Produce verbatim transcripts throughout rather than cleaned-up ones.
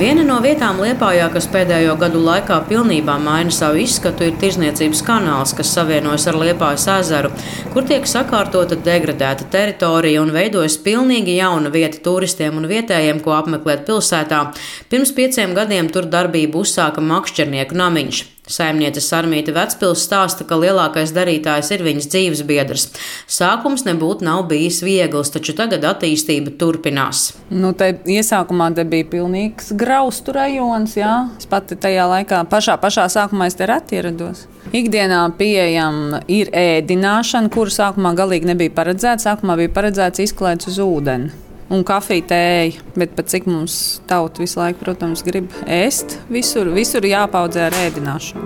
Viena no vietām Liepājā, kas pēdējo gadu laikā pilnībā maina savu izskatu, ir tirzniecības kanāls, kas savienojas ar Liepājas ezeru, kur tiek sakārtota degradēta teritorija un veidojas pilnīgi jauna vieta turistiem un vietējiem, ko apmeklēt pilsētā. Pirms pieciem gadiem tur darbību uzsāka makšķernieku namiņš. Saimniece Sarmīte Vecpils stāsta, ka lielākais darītājs ir viņas dzīves biedrs. Sākums nebūtu nav bijis viegls, taču tagad attīstība turpinās. Nu, te iesākumā te bija pilnīgs graustu rajons, jā. Es pati tajā laikā, pašā, pašā sākumā es te reti ierados. Ikdienā pieejama ir ēdināšana, kuru sākumā galīgi nebija paredzēta. Sākumā bija paredzēts izklaides uz ūdeni. Un kafija, tēja, bet pat cik mums tauta visu laiku, protams, grib ēst, visur, visur jāpaudzē ar ēdināšanu.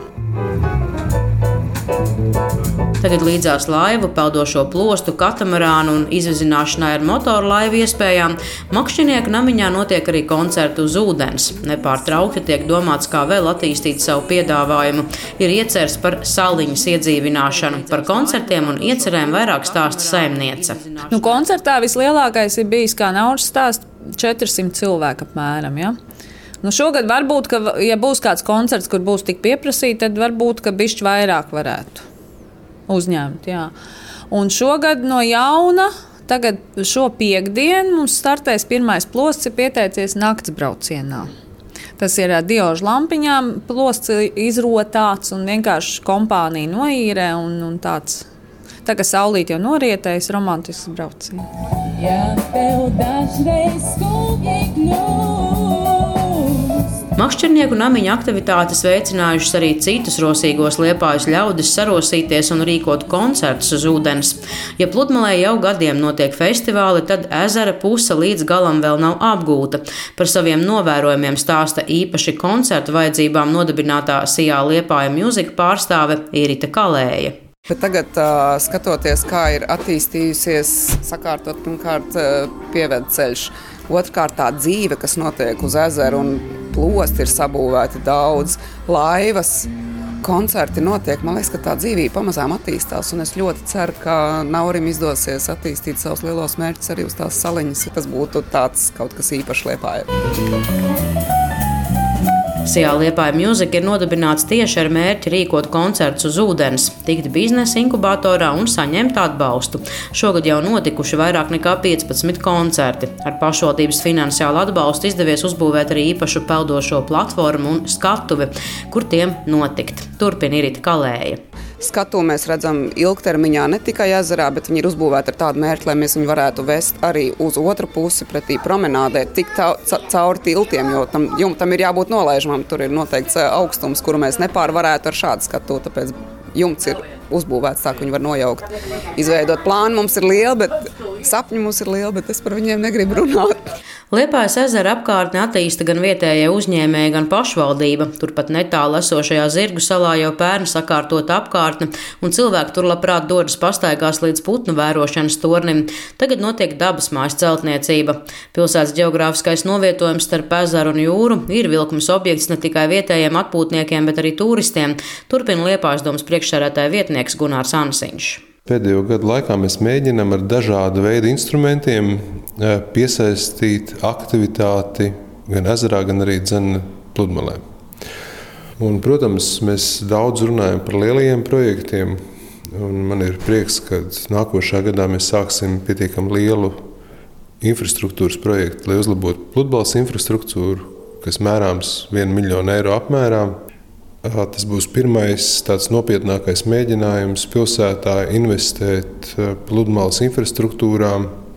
Tagad līdzās laivu, peldošo plostu, katamarānu un izvizināšanai ar motoru laivu iespējām, makšķernieku namiņā notiek arī koncerti uz ūdens. Nepārtraukti tiek domāts, kā vēl attīstīt savu piedāvājumu. Ir ieceres par saliņas iedzīvināšanu. Par koncertiem un iecerēm vairāk stāsta saimniece. Nu, koncertā vislielākais ir bijis, kā Nauris stāsta, četri simti cilvēku apmēram, ja? Nu, šogad varbūt, ka, ja būs kāds koncerts, kur būs tik pieprasīti, tad varbūt, ka bišķi vairāk varētu uzņemt, jā. Un šogad no jauna, tagad šo piekdienu mums startēs pirmais plosts, ir pieteicies nakts braucienā. Tas ir ar diožu lampiņām, plosts izrotāts un vienkārši kompānija noīrē un, un tāds. Tā kā saulīt jau norietējis, romantisks brauciens. Ja tev dažreiz skūpji kļūst. Makšķernieku namiņa aktivitātes veicinājušas arī citus rosīgos Liepājas ļaudis sarosīties un rīkot koncertus uz ūdens. Ja pludmalē jau gadiem notiek festivāli, tad ezera puse līdz galam vēl nav apgūta. Par saviem novērojumiem stāsta īpaši koncertu vajadzībām nodibinātā Sijā Liepāja Music pārstāve Irita Kalēja. Bet tagad, skatoties, kā ir attīstījusies, sakārtot pirmkārt pieved ceļš, otrkārt tā dzīve, kas notiek uz ezeru un plosti ir sabūvēti daudz, laivas, koncerti notiek. Man liekas, ka tā dzīvība pamazām attīstās, un es ļoti ceru, ka Naurim izdosies attīstīt savus lielos mērķus arī uz tās saliņas, ja tas būtu tāds kaut kas īpašs Liepājai. Sijā Liepāja Music ir nodibināts tieši ar mērķi rīkot koncertus uz ūdens, tikt biznesa inkubatorā un saņemt atbalstu. Šogad jau notikuši vairāk nekā piecpadsmit koncerti. Ar pašvaldības finansiālu atbalstu izdevies uzbūvēt arī īpašu peldošo platformu un skatuvi, kur tiem notikt. Turpina Irita Kalēja. Skatu mēs redzam ilgtermiņā ne tikai ezerā, bet viņi ir uzbūvēti ar tādu mērķi, lai mēs viņu varētu vest arī uz otru pusi pretī promenādē, tik cauri tiltiem, jo tam, jumtam ir jābūt nolaižamam. Tur ir noteikts augstums, kuru mēs nepārvarētu ar šādu skatu, tāpēc jumts ir uzbūvēts tā, ka viņi var nojaukt. Izveidot plānu mums ir liela, bet sapņi mums ir liela, bet es par viņiem negribu runāt. Liepājas ezera apkārtni attīsta gan vietējie uzņēmēji, gan pašvaldība. Turpat netālu esošajā Zirgu salā jau pērn sakārtota apkārtne, un cilvēki tur labprāt dodas pastaigās līdz putnu vērošanas tornim. Tagad notiek dabas mājas celtniecība. Pilsētas ģeogrāfiskais novietojums starp ezeru un jūru ir vilkums objekts ne tikai vietējiem atpūtniekiem, bet arī turistiem. Turpina Liepājas domas priekšsēdētāja vietnieks Gunārs Ansiņš. Pēdējo gadu laikā mēs mēģinām ar dažādu veidu instrumentiem piesaistīt aktivitāti gan ezerā, gan arī dzen pludmalē. Un, protams, mēs daudz runājam par lielajiem projektiem, un man ir prieks, ka nākošā gadā mēs sāksim pietiekami lielu infrastruktūras projektu, lai uzlabotu pludmales infrastruktūru, kas mērāms vienu miljonu eiro apmērā. Tas būs pirmais tāds nopietnākais mēģinājums pilsētā investēt pludmales infrastruktūrā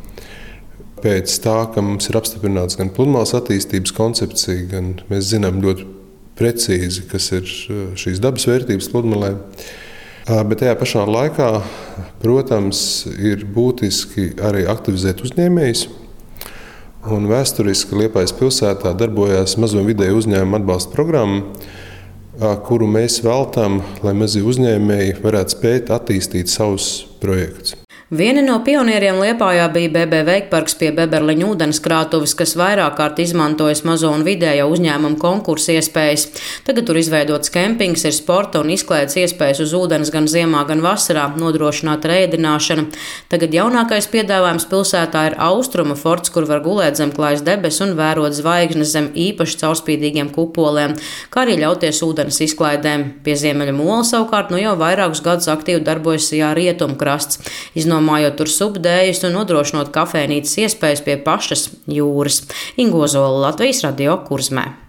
pēc tā, ka mums ir apstiprināts gan pludmales attīstības koncepcija, gan mēs zinām ļoti precīzi, kas ir šīs dabas vērtības pludmalē. Bet tajā pašā laikā, protams, ir būtiski arī aktivizēt uzņēmējus. Un vēsturiski Liepājas pilsētā darbojās mazo un vidēju uzņēmumu atbalsta programma, kuru mēs veltam, lai mazie uzņēmēji varētu spēt attīstīt savus projektus. Vieni no pionieriem Liepājā bija B B Veikparks pie Beberliņu ūdenskrātuves, kas vairāk kārt izmantojas mazo un vidējo uzņēmumu konkursu iespējas. Tagad tur izveidots kempings, ir sporta un izklaides iespējas uz ūdens gan ziemā, gan vasarā, nodrošināta reēdināšana. Tagad jaunākais piedāvājums pilsētā ir Austruma forts, kur var gulēt zem klājas debesis un vērot zvaigznes zem īpaši caurspīdīgiem kupoliem, kā arī ļauties ūdens izklaidēm. Pie Ziemeļu mola savukārt nu jau vairākus gadus aktīvi darbojas jā rietumkrasts, iznomājot tur subdējus un nodrošinot kafejnīcas iespējas pie pašas jūras. Ingo Zola, Latvijas radio Kurzmē.